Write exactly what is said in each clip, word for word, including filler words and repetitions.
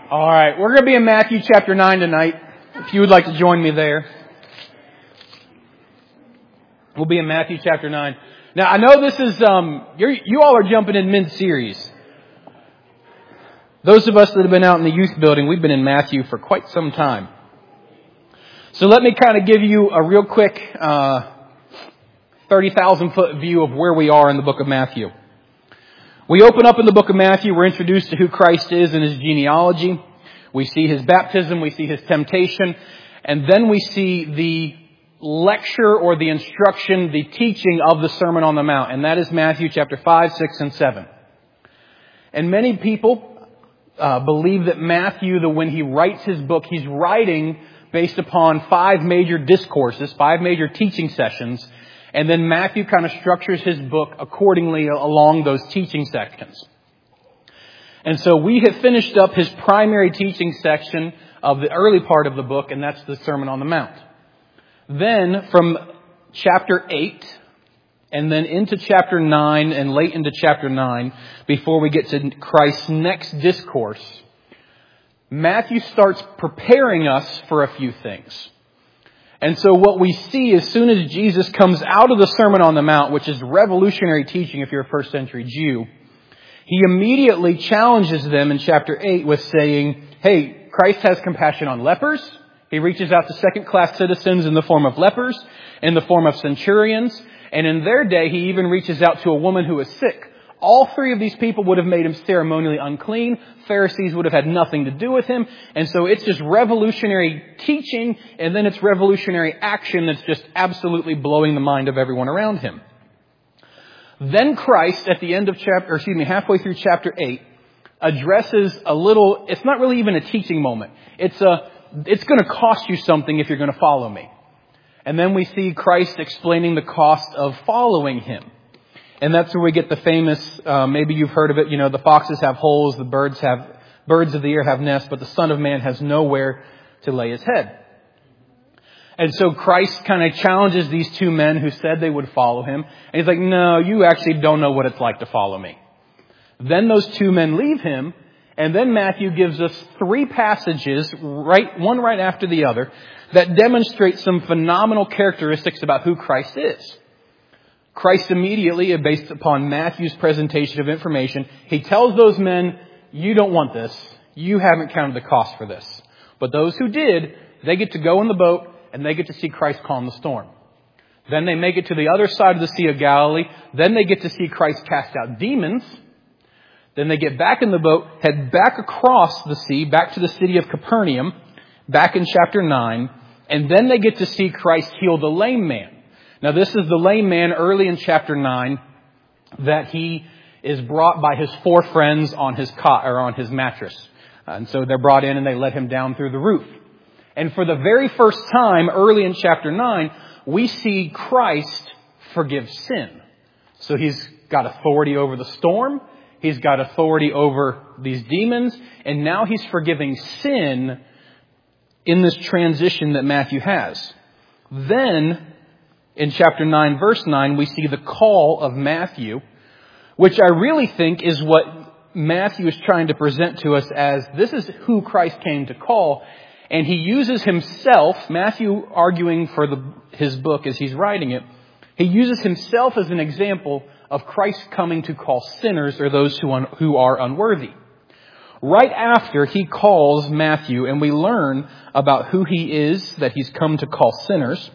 All right, we're going to be in Matthew chapter nine tonight, if you would like to join me there. We'll be in Matthew chapter nine. Now, I know this is, um, you're, you all are jumping in mid-series. Those of us that have been out in the youth building, we've been in Matthew for quite some time. So let me kind of give you a real quick uh, thirty thousand foot view of where we are in the book of Matthew. We open up in the book of Matthew. We're introduced to who Christ is and his genealogy. We see his baptism. We see his temptation. And then we see the lecture or the instruction, the teaching of the Sermon on the Mount. And that is Matthew chapter five, six, and seven. And many people uh, believe that Matthew, that when he writes his book, he's writing based upon five major discourses, five major teaching sessions. And then Matthew kind of structures his book accordingly along those teaching sections. And so we have finished up his primary teaching section of the early part of the book, and that's the Sermon on the Mount. Then from chapter eight, and then into chapter nine, and late into chapter nine, before we get to Christ's next discourse, Matthew starts preparing us for a few things. And so what we see as soon as Jesus comes out of the Sermon on the Mount, which is revolutionary teaching if you're a first century Jew, he immediately challenges them in chapter eight with saying, hey, Christ has compassion on lepers. He reaches out to second-class citizens in the form of lepers, in the form of centurions, and in their day he even reaches out to a woman who is sick. All three of these people would have made him ceremonially unclean. Pharisees would have had nothing to do with him. And so it's just revolutionary teaching, and then it's revolutionary action that's just absolutely blowing the mind of everyone around him. Then Christ, at the end of chapter, or excuse me, halfway through chapter eight, addresses a little, it's not really even a teaching moment. It's a, it's going to cost you something if you're going to follow me. And then we see Christ explaining the cost of following him. And that's where we get the famous, uh, maybe you've heard of it, you know, the foxes have holes, the birds have, birds of the air have nests, but the Son of Man has nowhere to lay his head. And so Christ kind of challenges these two men who said they would follow him. And he's like, no, you actually don't know what it's like to follow me. Then those two men leave him. And then Matthew gives us three passages, right, one right after the other, that demonstrate some phenomenal characteristics about who Christ is. Christ immediately, based upon Matthew's presentation of information, he tells those men, you don't want this. You haven't counted the cost for this. But those who did, they get to go in the boat and they get to see Christ calm the storm. Then they make it to the other side of the Sea of Galilee. Then they get to see Christ cast out demons. Then they get back in the boat, head back across the sea, back to the city of Capernaum, back in chapter nine. And then they get to see Christ heal the lame man. Now, this is the lame man early in chapter nine that he is brought by his four friends on his cot or on his mattress. And so they're brought in and they let him down through the roof. And for the very first time early in chapter nine, we see Christ forgive sin. So he's got authority over the storm. He's got authority over these demons. And now he's forgiving sin in this transition that Matthew has. Then in chapter nine, verse nine, we see the call of Matthew, which I really think is what Matthew is trying to present to us as this is who Christ came to call. And he uses himself, Matthew arguing for the, his book as he's writing it, he uses himself as an example of Christ coming to call sinners or those who, un, who are unworthy. Right after he calls Matthew and we learn about who he is, that he's come to call sinners,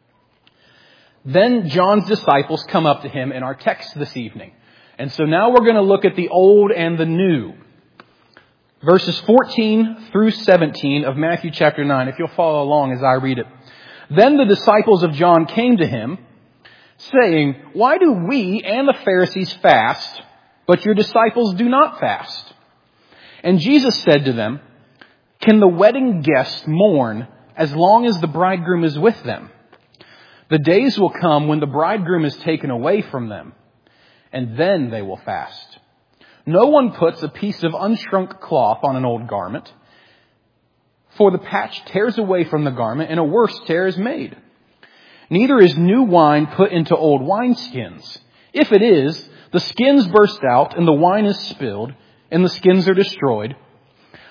then John's disciples come up to him in our text this evening. And so now we're going to look at the old and the new. Verses fourteen through seventeen of Matthew chapter nine, if you'll follow along as I read it. Then the disciples of John came to him, saying, why do we and the Pharisees fast, but your disciples do not fast? And Jesus said to them, can the wedding guests mourn as long as the bridegroom is with them? The days will come when the bridegroom is taken away from them, and then they will fast. No one puts a piece of unshrunk cloth on an old garment, for the patch tears away from the garment, and a worse tear is made. Neither is new wine put into old wineskins. If it is, the skins burst out, and the wine is spilled, and the skins are destroyed.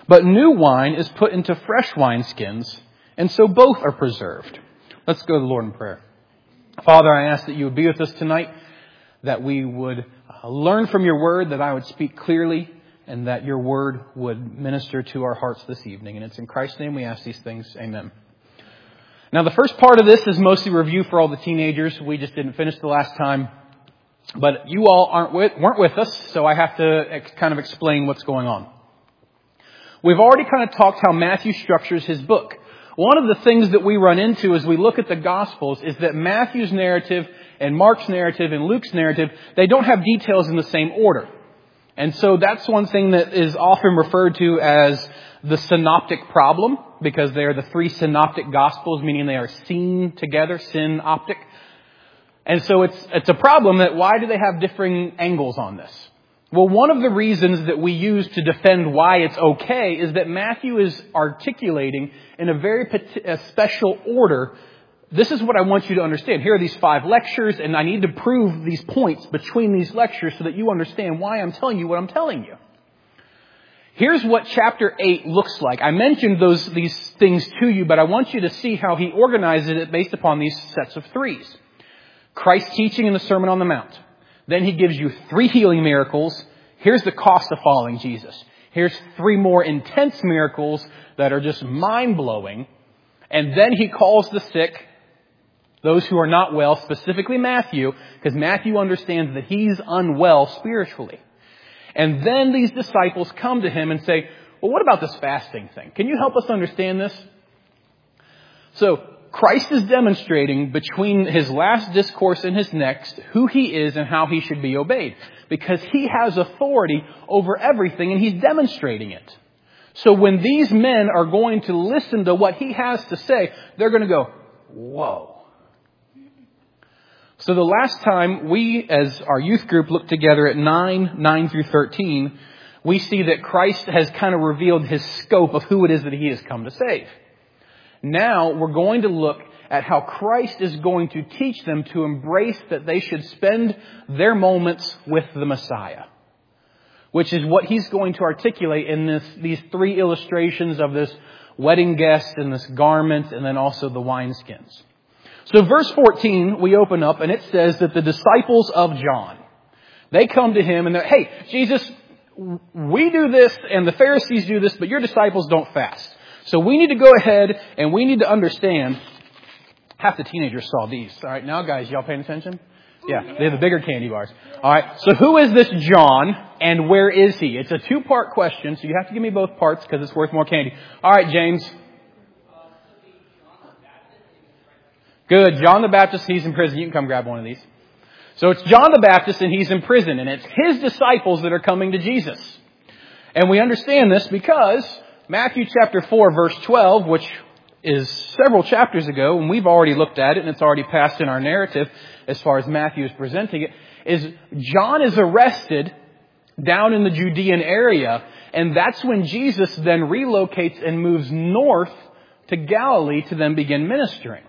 But new wine is put into fresh wineskins, and so both are preserved. Let's go to the Lord in prayer. Father, I ask that you would be with us tonight, that we would learn from your word, that I would speak clearly, and that your word would minister to our hearts this evening. And it's in Christ's name we ask these things. Amen. Now, the first part of this is mostly review for all the teenagers. We just didn't finish the last time. But you all aren't with, weren't with us, so I have to ex- kind of explain what's going on. We've already kind of talked how Matthew structures his book. One of the things that we run into as we look at the Gospels is that Matthew's narrative and Mark's narrative and Luke's narrative, they don't have details in the same order. And so that's one thing that is often referred to as the synoptic problem, because they are the three synoptic Gospels, meaning they are seen together, synoptic. And so it's it's a problem that why do they have differing angles on this? Well, one of the reasons that we use to defend why it's okay is that Matthew is articulating in a very a special order. This is what I want you to understand. Here are these five lectures, and I need to prove these points between these lectures so that you understand why I'm telling you what I'm telling you. Here's what chapter eight looks like. I mentioned those these things to you, but I want you to see how he organizes it based upon these sets of threes. Christ's teaching in the Sermon on the Mount. Then he gives you three healing miracles. Here's the cost of following Jesus. Here's three more intense miracles that are just mind-blowing. And then he calls the sick, those who are not well, specifically Matthew, because Matthew understands that he's unwell spiritually. And then these disciples come to him and say, well, what about this fasting thing? Can you help us understand this? So, Christ is demonstrating between his last discourse and his next who he is and how he should be obeyed. Because he has authority over everything and he's demonstrating it. So when these men are going to listen to what he has to say, they're going to go, whoa. So the last time we, as our youth group, looked together at nine, nine through thirteen, we see that Christ has kind of revealed his scope of who it is that he has come to save. Now we're going to look at how Christ is going to teach them to embrace that they should spend their moments with the Messiah, which is what he's going to articulate in this, these three illustrations of this wedding guest and this garment and then also the wineskins. So verse fourteen, we open up and it says that the disciples of John, they come to him and they're, hey, Jesus, we do this and the Pharisees do this, but your disciples don't fast. So we need to go ahead and we need to understand. Half the teenagers saw these. All right, now guys, y'all paying attention? Yeah, they have the bigger candy bars. All right, so who is this John and where is he? It's a two-part question, so you have to give me both parts because it's worth more candy. All right, James. Good, John the Baptist, he's in prison. You can come grab one of these. So it's John the Baptist and he's in prison and it's his disciples that are coming to Jesus. And we understand this because Matthew chapter four, verse twelve, which is several chapters ago, and we've already looked at it, and it's already passed in our narrative as far as Matthew is presenting it, is John is arrested down in the Judean area, and that's when Jesus then relocates and moves north to Galilee to then begin ministering.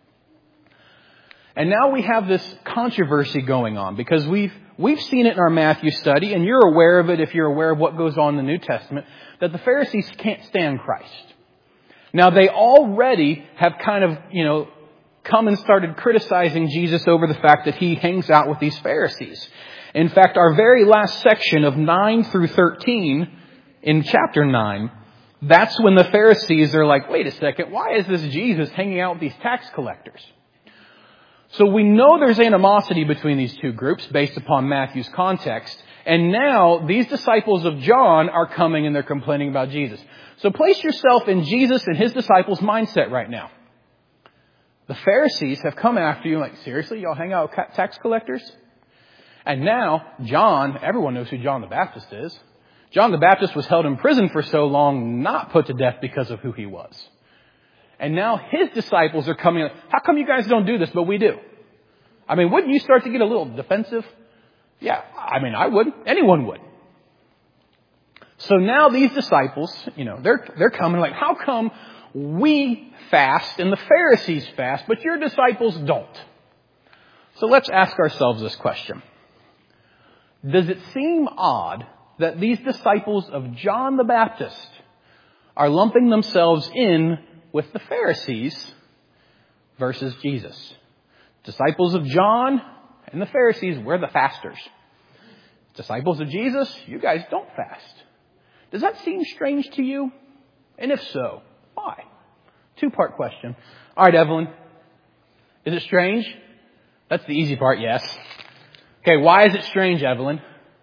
And now we have this controversy going on, because we've We've seen it in our Matthew study, and you're aware of it if you're aware of what goes on in the New Testament, that the Pharisees can't stand Christ. Now, they already have kind of, you know, come and started criticizing Jesus over the fact that he hangs out with these Pharisees. In fact, our very last section of nine through thirteen in chapter nine, that's when the Pharisees are like, wait a second, why is this Jesus hanging out with these tax collectors? So we know there's animosity between these two groups based upon Matthew's context. And now these disciples of John are coming and they're complaining about Jesus. So place yourself in Jesus and his disciples' mindset right now. The Pharisees have come after you like, seriously, y'all hang out with tax collectors? And now John, everyone knows who John the Baptist is. John the Baptist was held in prison for so long, not put to death because of who he was. And now his disciples are coming. How come you guys don't do this, but we do? I mean, wouldn't you start to get a little defensive? Yeah, I mean, I would. Anyone would. So now these disciples, you know, they're they're coming like, how come we fast and the Pharisees fast, but your disciples don't? So let's ask ourselves this question. Does it seem odd that these disciples of John the Baptist, are lumping themselves in with the Pharisees versus Jesus. Disciples of John and the Pharisees, we're the fasters. Disciples of Jesus, you guys don't fast. Does that seem strange to you? And if so, why? Two-part question. All right, Evelyn. Is it strange? That's the easy part, yes. Okay, why is it strange, Evelyn?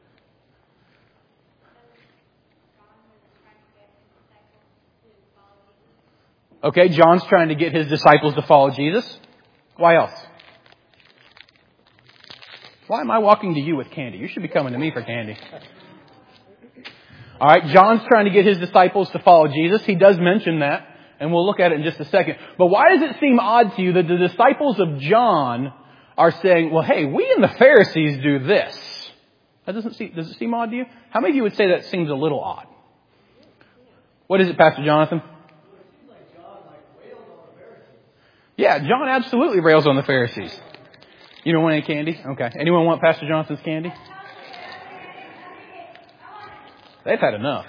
Okay, John's trying to get his disciples to follow Jesus. Why else? Why am I walking to you with candy? You should be coming to me for candy. All right, John's trying to get his disciples to follow Jesus. He does mention that, and we'll look at it in just a second. But why does it seem odd to you that the disciples of John are saying, well, hey, we and the Pharisees do this? That doesn't seem, does it seem odd to you? How many of you would say that seems a little odd? What is it, Pastor Jonathan? Yeah, John absolutely rails on the Pharisees. You don't want any candy? Okay. Anyone want Pastor Johnson's candy? They've had enough.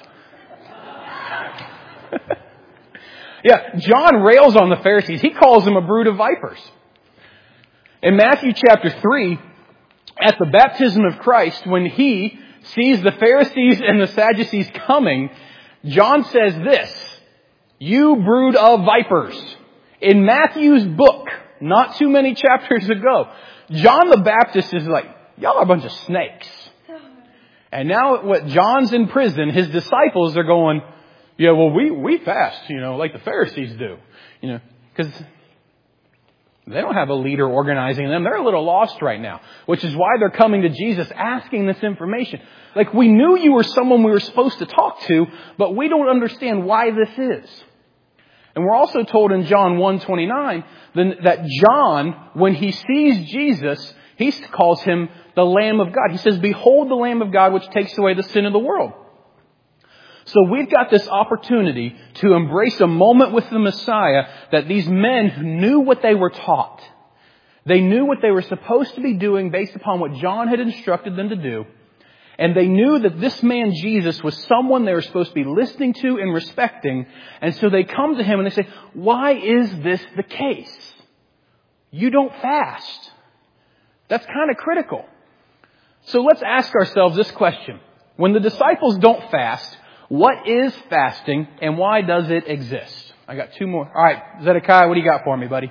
Yeah, John rails on the Pharisees. He calls them a brood of vipers. In Matthew chapter three, at the baptism of Christ, when he sees the Pharisees and the Sadducees coming, John says this, "You brood of vipers." In Matthew's book, not too many chapters ago, John the Baptist is like, y'all are a bunch of snakes. And now what John's in prison, his disciples are going, yeah, well, we, we fast, you know, like the Pharisees do. You know, because they don't have a leader organizing them. They're a little lost right now, which is why they're coming to Jesus asking this information. Like, we knew you were someone we were supposed to talk to, but we don't understand why this is. And we're also told in John one twenty-nine that John, when he sees Jesus, he calls him the Lamb of God. He says, "Behold the Lamb of God which takes away the sin of the world." So we've got this opportunity to embrace a moment with the Messiah that these men knew what they were taught. They knew what they were supposed to be doing based upon what John had instructed them to do. And they knew that this man, Jesus, was someone they were supposed to be listening to and respecting. And so they come to him and they say, why is this the case? You don't fast. That's kind of critical. So let's ask ourselves this question. When the disciples don't fast, what is fasting and why does it exist? I got two more. All right, Zedekiah, what do you got for me, buddy?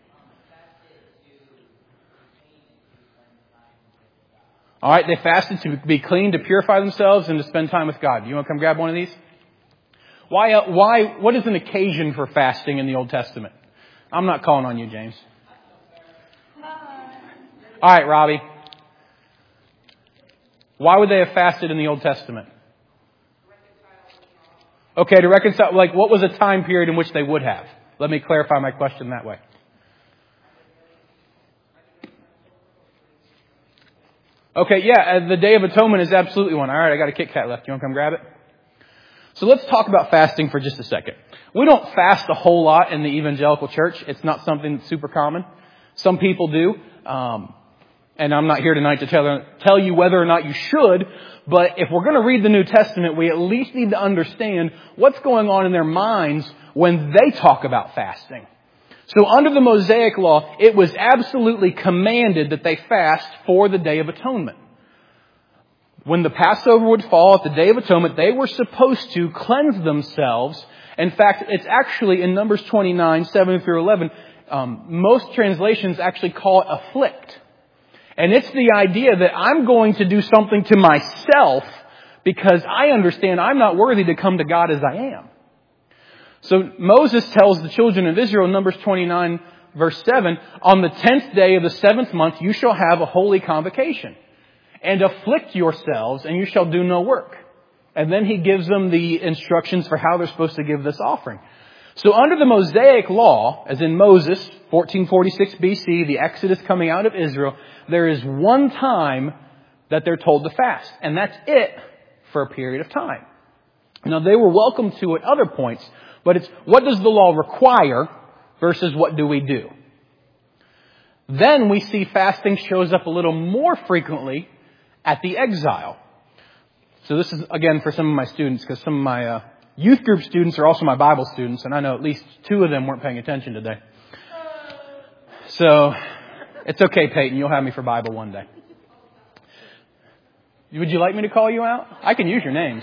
All right, they fasted to be clean, to purify themselves, and to spend time with God. You want to come grab one of these? Why, uh, why, what is an occasion for fasting in the Old Testament? I'm not calling on you, James. All right, Robbie. Why would they have fasted in the Old Testament? Okay, to reconcile, like, what was a time period in which they would have? Let me clarify my question that way. Okay, yeah, the Day of Atonement is absolutely one. All right, I got a Kit Kat left. You want to come grab it? So let's talk about fasting for just a second. We don't fast a whole lot in the evangelical church. It's not something that's super common. Some people do. Um, and I'm not here tonight to tell, tell you whether or not you should. But if we're going to read the New Testament, we at least need to understand what's going on in their minds when they talk about fasting. So under the Mosaic Law, it was absolutely commanded that they fast for the Day of Atonement. When the Passover would fall at the Day of Atonement, they were supposed to cleanse themselves. In fact, it's actually in Numbers twenty-nine, seven through eleven, um, most translations actually call it afflict. And it's the idea that I'm going to do something to myself because I understand I'm not worthy to come to God as I am. So Moses tells the children of Israel in Numbers twenty-nine, verse seven, on the tenth day of the seventh month you shall have a holy convocation, and afflict yourselves, and you shall do no work. And then he gives them the instructions for how they're supposed to give this offering. So under the Mosaic Law, as in Moses, fourteen forty-six B C, the Exodus coming out of Israel, there is one time that they're told to fast, and that's it for a period of time. Now they were welcome to at other points, but it's what does the law require versus what do we do? Then we see fasting shows up a little more frequently at the exile. So this is, again, for some of my students, because some of my uh, Youth group students are also my Bible students, and I know at least two of them weren't paying attention today. So, it's okay, Peyton. You'll have me for Bible one day. Would you like me to call you out? I can use your names.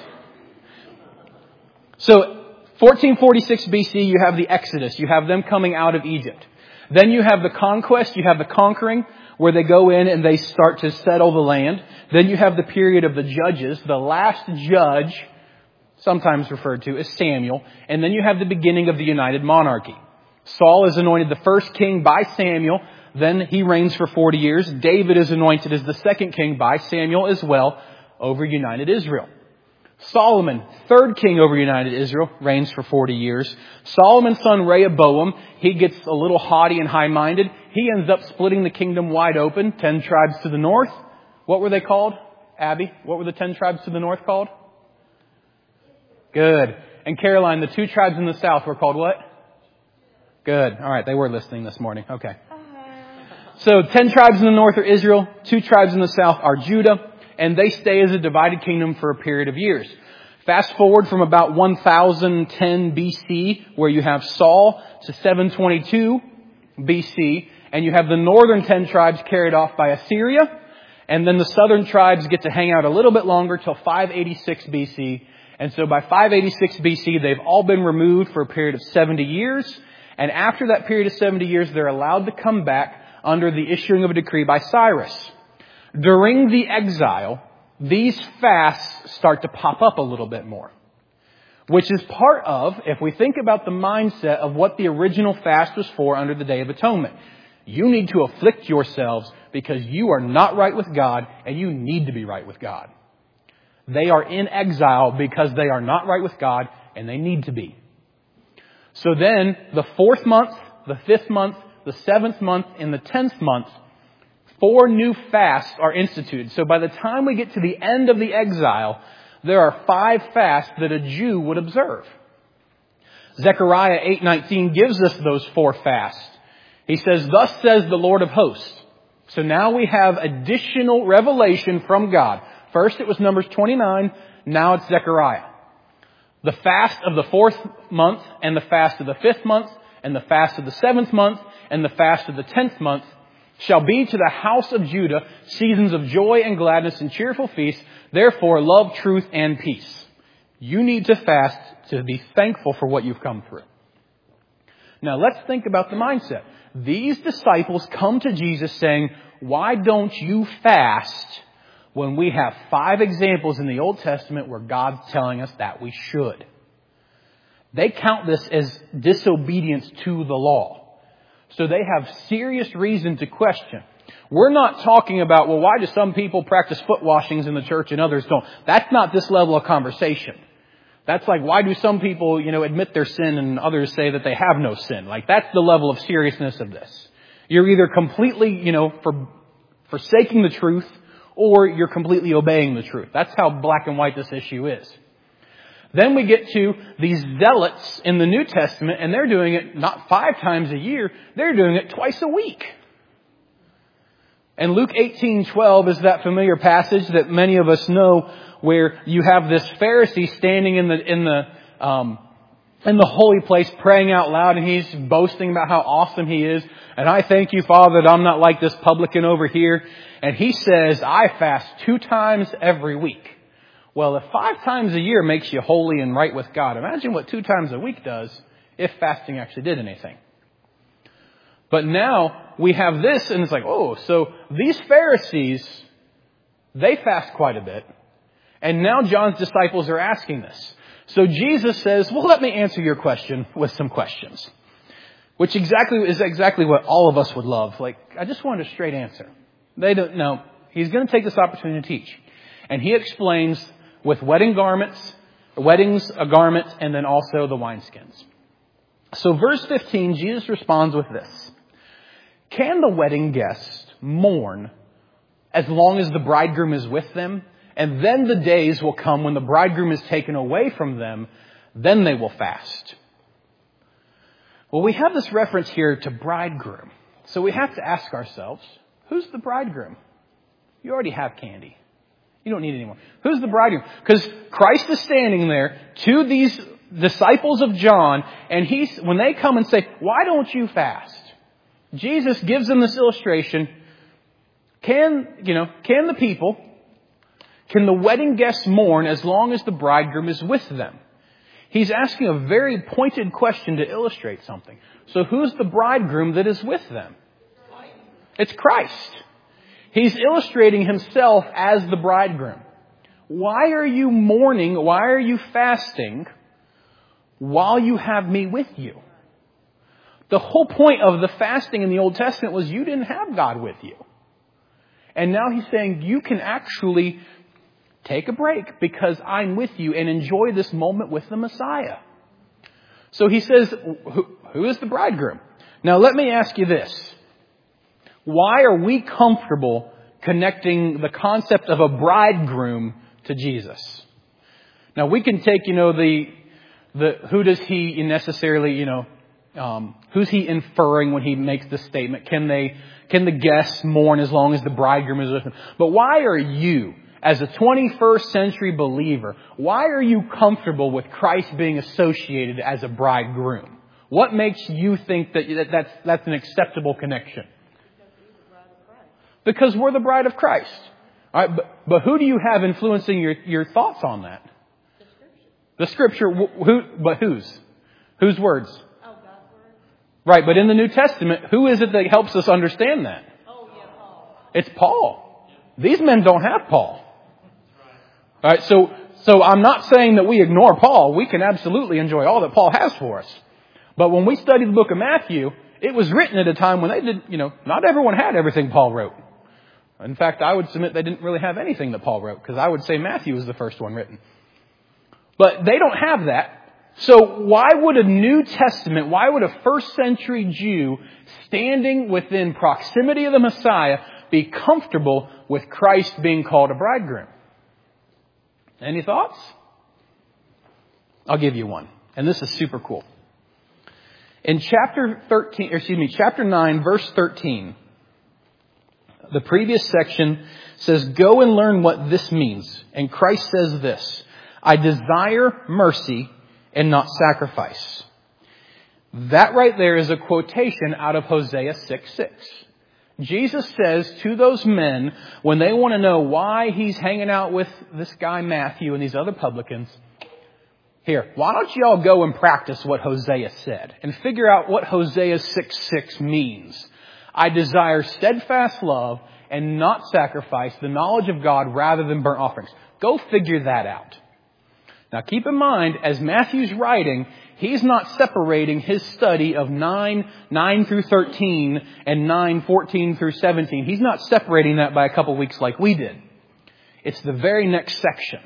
So, fourteen forty-six B C, you have the Exodus. You have them coming out of Egypt. Then you have the conquest. You have the conquering, where they go in and they start to settle the land. Then you have the period of the judges. The last judge, sometimes referred to as Samuel. And then you have the beginning of the united monarchy. Saul is anointed the first king by Samuel. Then he reigns for forty years. David is anointed as the second king by Samuel as well over united Israel. Solomon, third king over united Israel, reigns for forty years. Solomon's son Rehoboam, he gets a little haughty and high-minded. He ends up splitting the kingdom wide open. Ten tribes to the north. What were they called? Abby, what were the ten tribes to the north called? Good. And Caroline, the two tribes in the south were called what? Good. All right, they were listening this morning. Okay. So ten tribes in the north are Israel. Two tribes in the south are Judah. And they stay as a divided kingdom for a period of years. Fast forward from about one thousand ten B C, where you have Saul, to seven twenty-two B C, and you have the northern ten tribes carried off by Assyria, and then the southern tribes get to hang out a little bit longer till five eighty-six B C. And so by five eighty-six B C, they've all been removed for a period of seventy years, and after that period of seventy years, they're allowed to come back under the issuing of a decree by Cyrus. During the exile, these fasts start to pop up a little bit more, which is part of, if we think about the mindset of what the original fast was for under the Day of Atonement. You need to afflict yourselves because you are not right with God and you need to be right with God. They are in exile because they are not right with God and they need to be. So then, the fourth month, the fifth month, the seventh month, and the tenth month, four new fasts are instituted. So by the time we get to the end of the exile, there are five fasts that a Jew would observe. Zechariah eight nineteen gives us those four fasts. He says, "Thus says the Lord of hosts." So now we have additional revelation from God. First it was Numbers twenty-nine, now it's Zechariah. The fast of the fourth month, and the fast of the fifth month, and the fast of the seventh month, and the fast of the tenth month shall be to the house of Judah seasons of joy and gladness and cheerful feasts. Therefore, love, truth, and peace. You need to fast to be thankful for what you've come through. Now, let's think about the mindset. These disciples come to Jesus saying, "Why don't you fast?" when we have five examples in the Old Testament where God's telling us that we should. They count this as disobedience to the law. So they have serious reason to question. We're not talking about, well, why do some people practice foot washings in the church and others don't? That's not this level of conversation. That's like, why do some people, you know, admit their sin and others say that they have no sin? Like, that's the level of seriousness of this. You're either completely, you know, for, forsaking the truth, or you're completely obeying the truth. That's how black and white this issue is. Then we get to these zealots in the New Testament, and they're doing it not five times a year, they're doing it twice a week. And Luke eighteen twelve is that familiar passage that many of us know, where you have this Pharisee standing in the in the um, in the holy place praying out loud, and he's boasting about how awesome he is. And I thank you, Father, that I'm not like this publican over here. And he says, I fast two times every week. Well, if five times a year makes you holy and right with God, imagine what two times a week does if fasting actually did anything. But now we have this, and it's like, oh, so these Pharisees, they fast quite a bit. And now John's disciples are asking this. So Jesus says, well, let me answer your question with some questions. Which exactly is exactly what all of us would love. Like, I just wanted a straight answer. They don't know. He's going to take this opportunity to teach. And he explains with wedding garments, weddings, a garment, and then also the wineskins. So verse fifteen, Jesus responds with this. Can the wedding guest mourn as long as the bridegroom is with them? And then the days will come when the bridegroom is taken away from them. Then they will fast. Well, we have this reference here to bridegroom. So we have to ask ourselves, who's the bridegroom? You already have candy. You don't need it anymore. Who's the bridegroom? Because Christ is standing there to these disciples of John, and he's, when they come and say, why don't you fast? Jesus gives them this illustration. Can, you know, can the people, can the wedding guests mourn as long as the bridegroom is with them? He's asking a very pointed question to illustrate something. So who's the bridegroom that is with them? It's Christ. He's illustrating himself as the bridegroom. Why are you mourning? Why are you fasting while you have me with you? The whole point of the fasting in the Old Testament was you didn't have God with you. And now he's saying you can actually take a break because I'm with you and enjoy this moment with the Messiah. So he says, who, who is the bridegroom? Now let me ask you this. Why are we comfortable connecting the concept of a bridegroom to Jesus? Now we can take, you know, the, the, who does he necessarily, you know, um, who's he inferring when he makes this statement? Can they, can the guests mourn as long as the bridegroom is with them? But why are you, as a twenty-first century believer, why are you comfortable with Christ being associated as a bridegroom? What makes you think that that's, that's an acceptable connection? Because we're the bride of Christ. All right, but, but who do you have influencing your, your thoughts on that? The Scripture. The Scripture. Who? But whose? Whose words? Oh, God's word. Right, but in the New Testament, who is it that helps us understand that? Oh, yeah, Paul. It's Paul. These men don't have Paul. All right, so so I'm not saying that we ignore Paul. We can absolutely enjoy all that Paul has for us. But when we study the book of Matthew, it was written at a time when they did, you know, not everyone had everything Paul wrote. In fact, I would submit they didn't really have anything that Paul wrote, because I would say Matthew was the first one written. But they don't have that. So why would a New Testament, why would a first century Jew standing within proximity of the Messiah be comfortable with Christ being called a bridegroom? Any thoughts? I'll give you one. And this is super cool. In chapter thirteen, or excuse me, chapter nine, verse thirteen, the previous section says, go and learn what this means. And Christ says this, I desire mercy and not sacrifice. That right there is a quotation out of Hosea six six. Jesus says to those men, when they want to know why he's hanging out with this guy Matthew and these other publicans, here, why don't you all go and practice what Hosea said and figure out what Hosea six six means. I desire steadfast love and not sacrifice, the knowledge of God rather than burnt offerings. Go figure that out. Now keep in mind, as Matthew's writing, he's not separating his study of nine, nine through thirteen and nine, fourteen through seventeen. He's not separating that by a couple weeks like we did. It's the very next section.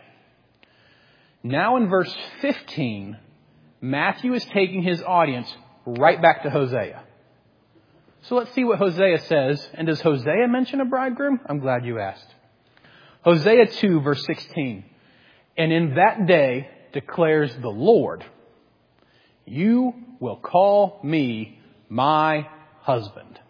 Now in verse fifteen, Matthew is taking his audience right back to Hosea. So let's see what Hosea says. And does Hosea mention a bridegroom? I'm glad you asked. Hosea two, verse sixteen. And in that day, declares the Lord, you will call me my husband.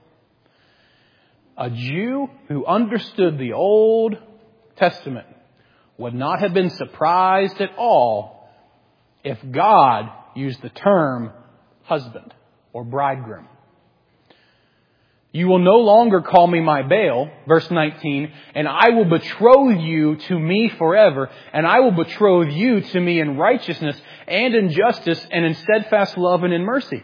A Jew who understood the Old Testament would not have been surprised at all if God used the term husband or bridegroom. You will no longer call me my Baal, verse nineteen, and I will betroth you to me forever, and I will betroth you to me in righteousness and in justice and in steadfast love and in mercy.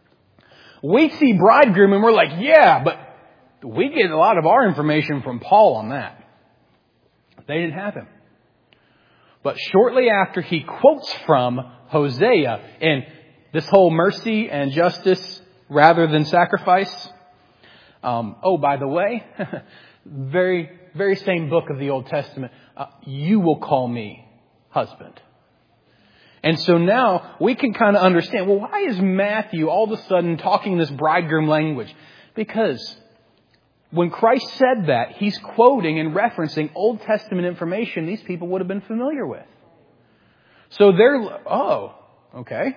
We see bridegroom and we're like, yeah, but we get a lot of our information from Paul on that. They didn't have him. But shortly after, he quotes from Hosea in this whole mercy and justice rather than sacrifice. Um, oh, by the way, very, very same book of the Old Testament. Uh, you will call me husband. And so now we can kind of understand, well, why is Matthew all of a sudden talking this bridegroom language? Because when Christ said that, he's quoting and referencing Old Testament information these people would have been familiar with. So they're, oh, okay.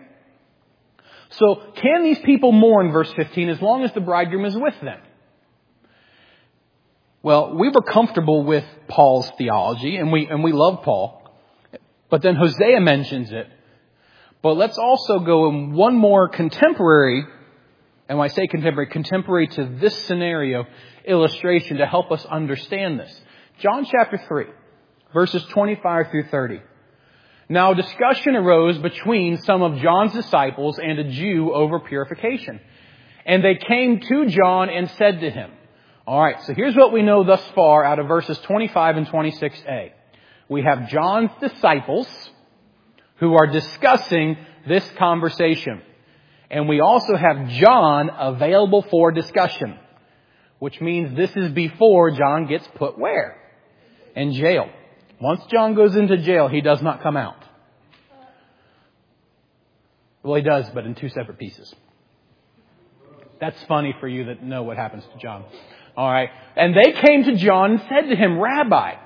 So can these people mourn, verse fifteen, as long as the bridegroom is with them? Well, we were comfortable with Paul's theology, and we and we love Paul. But then Hosea mentions it. But let's also go in one more contemporary, and when I say contemporary, contemporary to this scenario, illustration to help us understand this. John chapter three, verses twenty-five through thirty. Now discussion arose between some of John's disciples and a Jew over purification. And they came to John and said to him, all right, so here's what we know thus far out of verses twenty-five and twenty-six a. We have John's disciples who are discussing this conversation. And we also have John available for discussion, which means this is before John gets put where? In jail. Once John goes into jail, he does not come out. Well, he does, but in two separate pieces. That's funny for you that know what happens to John. All right. And they came to John and said to him, Rabbi,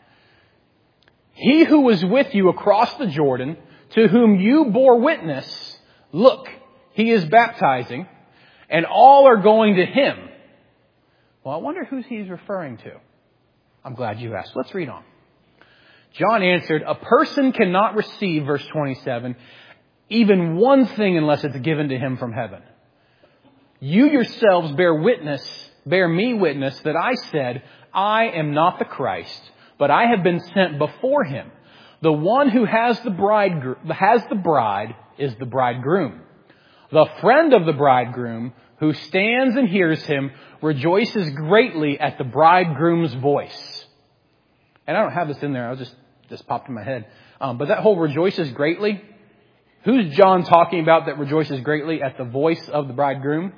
he who was with you across the Jordan, to whom you bore witness, look, he is baptizing, and all are going to him. Well, I wonder who he's referring to. I'm glad you asked. Let's read on. John answered, a person cannot receive, verse twenty-seven, even one thing unless it's given to him from heaven. You yourselves bear witness, bear me witness that I said, I am not the Christ, but I have been sent before him. The one who has the bride, has the bride is the bridegroom. The friend of the bridegroom who stands and hears him rejoices greatly at the bridegroom's voice. And I don't have this in there. I was just, just popped in my head. Um, but that whole rejoices greatly. Who's John talking about that rejoices greatly at the voice of the bridegroom?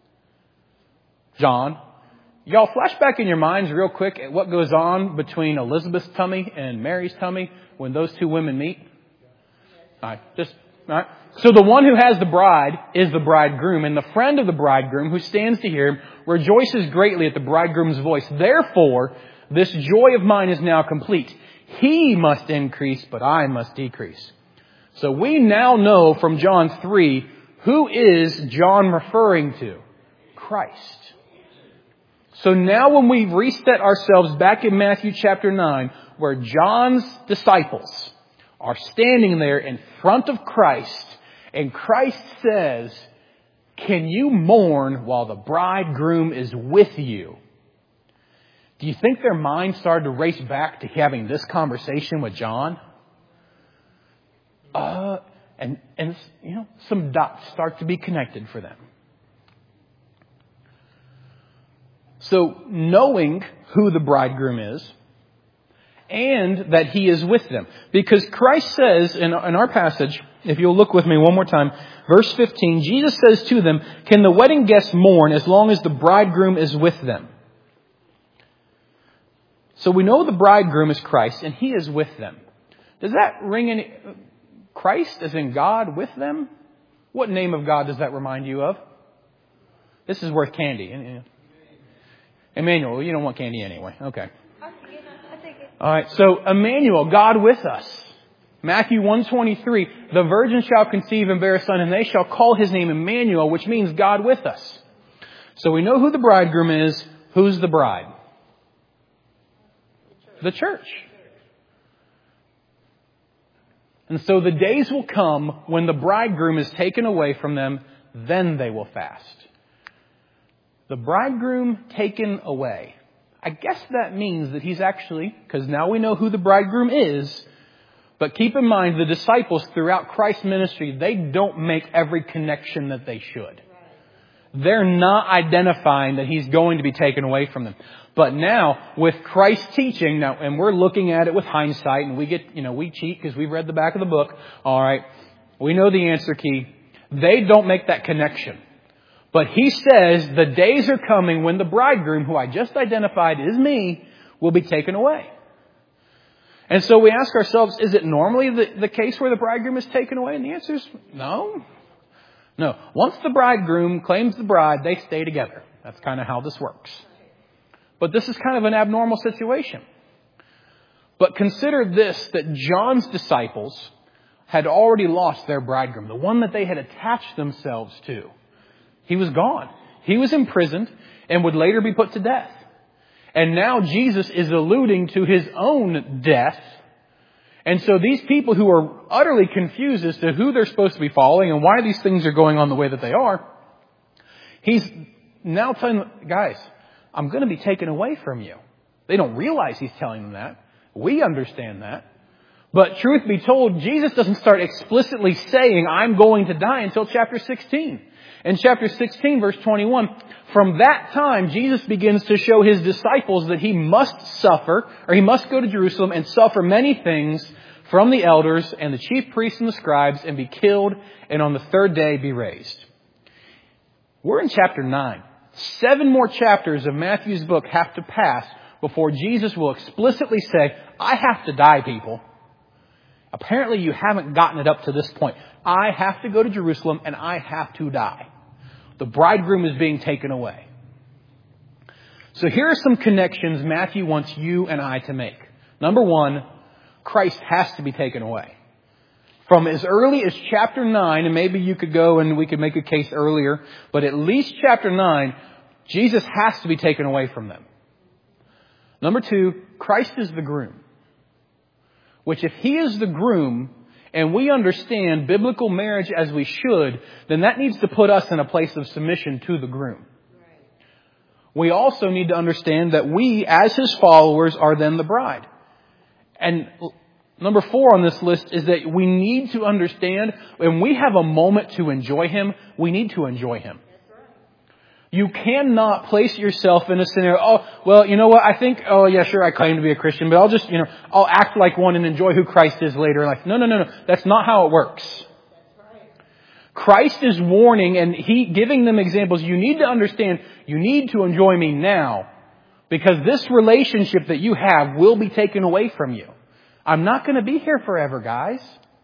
John. Y'all flash back in your minds real quick at what goes on between Elizabeth's tummy and Mary's tummy when those two women meet. All right, just, all right. So the one who has the bride is the bridegroom, and the friend of the bridegroom who stands to hear him rejoices greatly at the bridegroom's voice. Therefore, this joy of mine is now complete. He must increase, but I must decrease. So we now know from John three, who is John referring to? Christ. So now when we reset ourselves back in Matthew chapter nine, where John's disciples are standing there in front of Christ, and Christ says, can you mourn while the bridegroom is with you? Do you think their minds started to race back to having this conversation with John? Uh, and, and, you know, some dots start to be connected for them. So knowing who the bridegroom is and that he is with them. Because Christ says in, in our passage, if you'll look with me one more time, verse fifteen, Jesus says to them, can the wedding guests mourn as long as the bridegroom is with them? So we know the bridegroom is Christ and he is with them. Does that ring any... Christ as in God with them? What name of God does that remind you of? This is worth candy. Emmanuel, you don't want candy anyway. Okay. All right. So Emmanuel, God with us. Matthew one twenty-three, the virgin shall conceive and bear a son, and they shall call his name Emmanuel, which means God with us. So we know who the bridegroom is. Who's the bride? The church. And so the days will come when the bridegroom is taken away from them, then they will fast. The bridegroom taken away. I guess that means that he's actually, because now we know who the bridegroom is, but keep in mind the disciples throughout Christ's ministry, they don't make every connection that they should. They're not identifying that he's going to be taken away from them. But now, with Christ's teaching, now, and we're looking at it with hindsight, and we get, you know, we cheat because we've read the back of the book. All right. We know the answer key. They don't make that connection. But he says the days are coming when the bridegroom, who I just identified is me, will be taken away. And so we ask ourselves, is it normally the, the case where the bridegroom is taken away? And the answer is no. No. Once the bridegroom claims the bride, they stay together. That's kind of how this works. But this is kind of an abnormal situation. But consider this, that John's disciples had already lost their bridegroom, the one that they had attached themselves to. He was gone. He was imprisoned and would later be put to death. And now Jesus is alluding to his own death. And so these people who are utterly confused as to who they're supposed to be following and why these things are going on the way that they are, he's now telling them, guys, I'm going to be taken away from you. They don't realize he's telling them that. We understand that. But truth be told, Jesus doesn't start explicitly saying, I'm going to die until chapter sixteen. In chapter sixteen, verse twenty-one, from that time, Jesus begins to show his disciples that he must suffer, or he must go to Jerusalem and suffer many things from the elders and the chief priests and the scribes and be killed and on the third day be raised. We're in chapter nine. Seven more chapters of Matthew's book have to pass before Jesus will explicitly say, I have to die, people. Apparently you haven't gotten it up to this point. I have to go to Jerusalem and I have to die. The bridegroom is being taken away. So here are some connections Matthew wants you and I to make. Number one, Christ has to be taken away. From as early as chapter nine, and maybe you could go and we could make a case earlier, but at least chapter nine, Jesus has to be taken away from them. Number two, Christ is the groom. Which if he is the groom, and we understand biblical marriage as we should, then that needs to put us in a place of submission to the groom. We also need to understand that we, as his followers, are then the bride. And number four on this list is that we need to understand when we have a moment to enjoy him, we need to enjoy him. You cannot place yourself in a scenario, oh, well, you know what, I think, oh yeah, sure, I claim to be a Christian, but I'll just, you know, I'll act like one and enjoy who Christ is later. Like, no, no, no, no, that's not how it works. Christ is warning and he giving them examples. You need to understand, you need to enjoy me now because this relationship that you have will be taken away from you. I'm not going to be here forever, guys.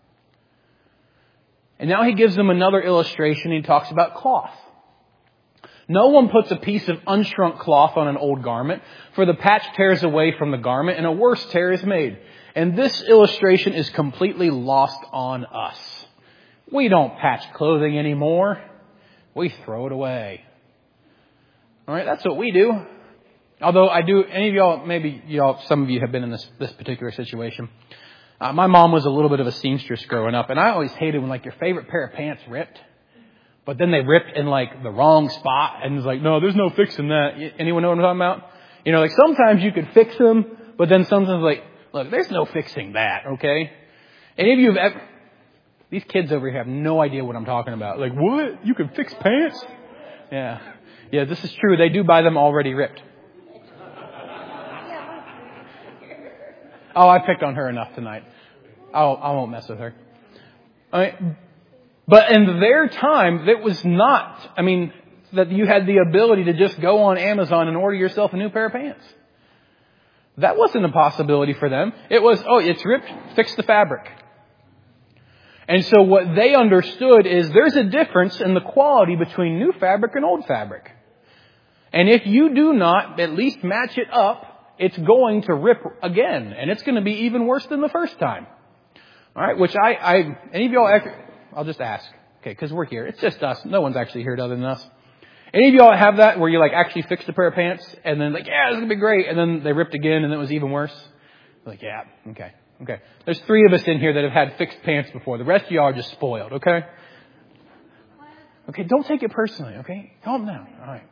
And now he gives them another illustration. He talks about cloth. No one puts a piece of unshrunk cloth on an old garment, for the patch tears away from the garment and a worse tear is made. And this illustration is completely lost on us. We don't patch clothing anymore. We throw it away. All right, that's what we do. Although I do, any of y'all, maybe y'all, some of you have been in this, this particular situation. Uh, my mom was a little bit of a seamstress growing up, and I always hated when like your favorite pair of pants ripped. But then they ripped in like the wrong spot and it's like, no, there's no fixing that. Anyone know what I'm talking about? You know, like sometimes you could fix them, but then sometimes like, look, there's no fixing that, okay? Any of you have ever, these kids over here have no idea what I'm talking about. Like, what? You can fix pants? Yeah. Yeah, this is true. They do buy them already ripped. Oh, I picked on her enough tonight. I'll, I won't mess with her. All right. But in their time, it was not, I mean, that you had the ability to just go on Amazon and order yourself a new pair of pants. That wasn't a possibility for them. It was, oh, it's ripped, fix the fabric. And so what they understood is there's a difference in the quality between new fabric and old fabric. And if you do not at least match it up, it's going to rip again. And it's going to be even worse than the first time. All right, which I, I any of y'all, I'll just ask, okay, because we're here. It's just us. No one's actually here other than us. Any of y'all have that where you like actually fixed a pair of pants and then like, yeah, this is going to be great. And then they ripped again and it was even worse? Like, yeah, okay, okay. There's three of us in here that have had fixed pants before. The rest of y'all are just spoiled, okay? Okay, don't take it personally, okay? Calm down, all right.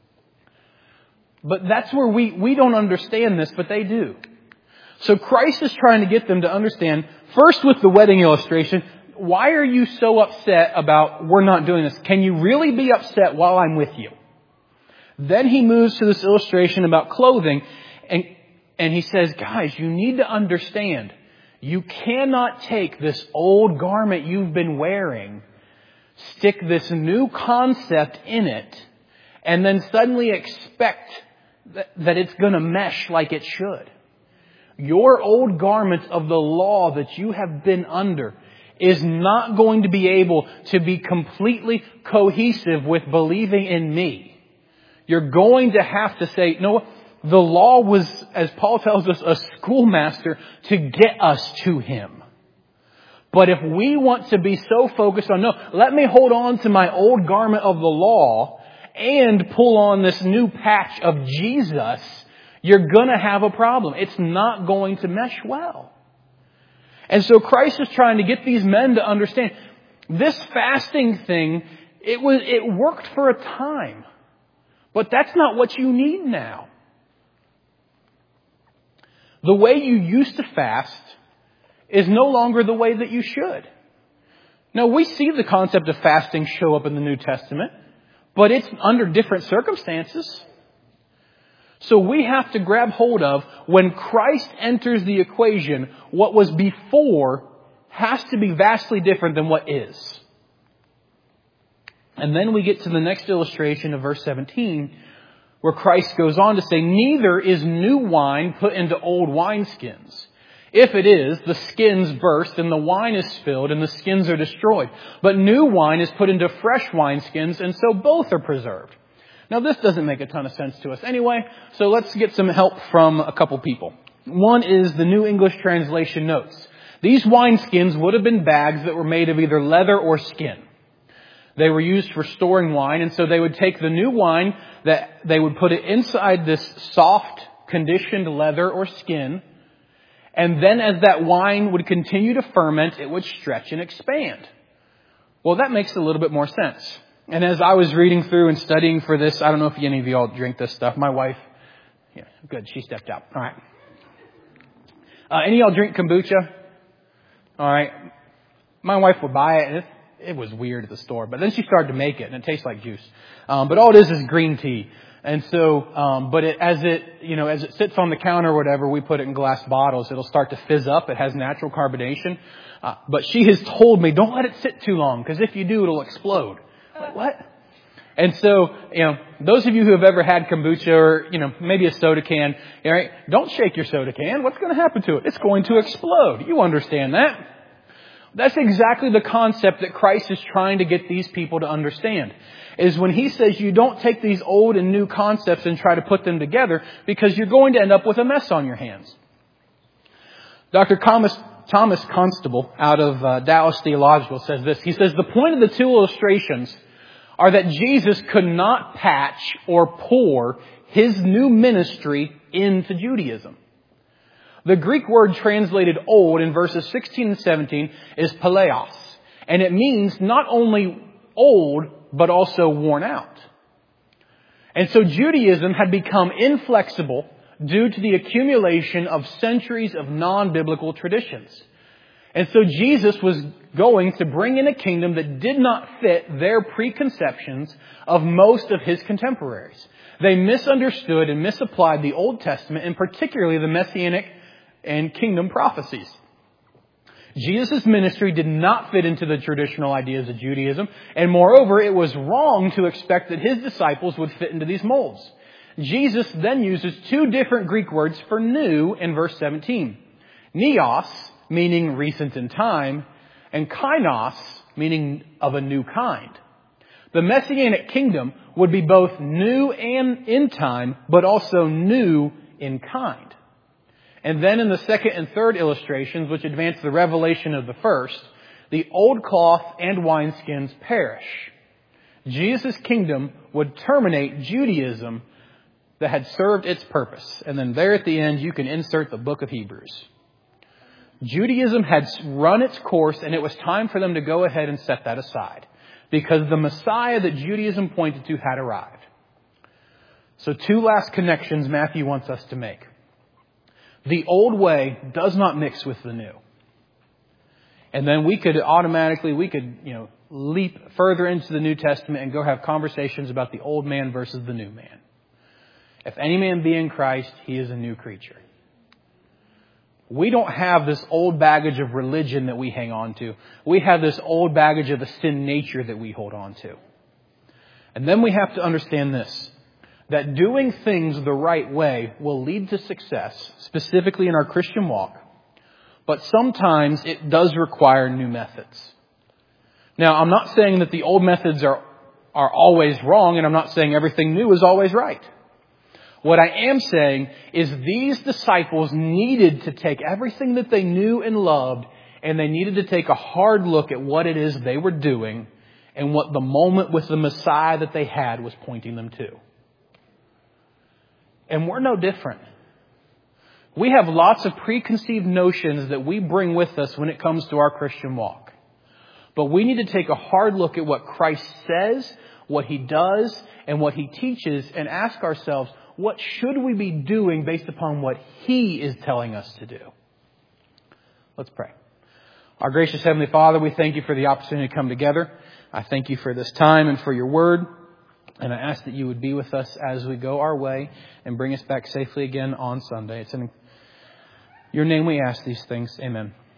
But that's where we, we don't understand this, but they do. So Christ is trying to get them to understand, first with the wedding illustration, why are you so upset about we're not doing this? Can you really be upset while I'm with you? Then he moves to this illustration about clothing and, and he says, guys, you need to understand, you cannot take this old garment you've been wearing, stick this new concept in it, and then suddenly expect that, that it's going to mesh like it should. Your old garments of the law that you have been under is not going to be able to be completely cohesive with believing in me. You're going to have to say, no, the law was, as Paul tells us, a schoolmaster to get us to him. But if we want to be so focused on, no, let me hold on to my old garment of the law and pull on this new patch of Jesus, you're going to have a problem. It's not going to mesh well. And so Christ is trying to get these men to understand this fasting thing, it was, it worked for a time. But that's not what you need now. The way you used to fast is no longer the way that you should. Now, we see the concept of fasting show up in the New Testament, but it's under different circumstances. So we have to grab hold of, when Christ enters the equation, what was before has to be vastly different than what is. And then we get to the next illustration of verse seventeen, where Christ goes on to say, neither is new wine put into old wineskins. If it is, the skins burst and the wine is spilled and the skins are destroyed. But new wine is put into fresh wineskins, and so both are preserved. Now, this doesn't make a ton of sense to us anyway, so let's get some help from a couple people. One is the New English Translation notes. These wineskins would have been bags that were made of either leather or skin. They were used for storing wine, and so they would take the new wine, that they would put it inside this soft, conditioned leather or skin, and then as that wine would continue to ferment, it would stretch and expand. Well, that makes a little bit more sense. And as I was reading through and studying for this, I don't know if any of you all drink this stuff. My wife, yeah, good, she stepped out. All right. Uh, any of y'all drink kombucha? All right. My wife would buy it, and it, it was weird at the store. But then she started to make it, and it tastes like juice. Um, but all it is is green tea. And so, um, but it, as it, you know, as it sits on the counter or whatever, we put it in glass bottles. It'll start to fizz up. It has natural carbonation. Uh, but she has told me, don't let it sit too long, because if you do, it'll explode. Like, what? And so, you know, those of you who have ever had kombucha or, you know, maybe a soda can, all right, don't shake your soda can. What's going to happen to it? It's going to explode. You understand that. That's exactly the concept that Christ is trying to get these people to understand. Is when he says you don't take these old and new concepts and try to put them together, because you're going to end up with a mess on your hands. Doctor Thomas, Thomas Constable out of uh, Dallas Theological says this. He says the point of the two illustrations are that Jesus could not patch or pour his new ministry into Judaism. The Greek word translated old in verses sixteen and seventeen is paleos. And it means not only old, but also worn out. And so Judaism had become inflexible due to the accumulation of centuries of non-biblical traditions. And so Jesus was going to bring in a kingdom that did not fit their preconceptions of most of his contemporaries. They misunderstood and misapplied the Old Testament, and particularly the Messianic and kingdom prophecies. Jesus' ministry did not fit into the traditional ideas of Judaism, and moreover, it was wrong to expect that his disciples would fit into these molds. Jesus then uses two different Greek words for new in verse seventeen. Neos, meaning recent in time, and kainos, meaning of a new kind. The Messianic kingdom would be both new and in time, but also new in kind. And then in the second and third illustrations, which advance the revelation of the first, the old cloth and wineskins perish. Jesus' kingdom would terminate Judaism that had served its purpose. And then there at the end, you can insert the book of Hebrews. Judaism had run its course, and it was time for them to go ahead and set that aside, because the Messiah that Judaism pointed to had arrived. So two last connections Matthew wants us to make. The old way does not mix with the new. And then we could automatically, we could, you know, leap further into the New Testament and go have conversations about the old man versus the new man. If any man be in Christ, he is a new creature. We don't have this old baggage of religion that we hang on to. We have this old baggage of the sin nature that we hold on to. And then we have to understand this, that doing things the right way will lead to success, specifically in our Christian walk. But sometimes it does require new methods. Now, I'm not saying that the old methods are, are always wrong, and I'm not saying everything new is always right. What I am saying is these disciples needed to take everything that they knew and loved, and they needed to take a hard look at what it is they were doing and what the moment with the Messiah that they had was pointing them to. And we're no different. We have lots of preconceived notions that we bring with us when it comes to our Christian walk. But we need to take a hard look at what Christ says, what He does, and what He teaches, and ask ourselves, what should we be doing based upon what He is telling us to do? Let's pray. Our gracious Heavenly Father, we thank You for the opportunity to come together. I thank You for this time and for Your Word. And I ask that You would be with us as we go our way and bring us back safely again on Sunday. It's in Your name we ask these things. Amen.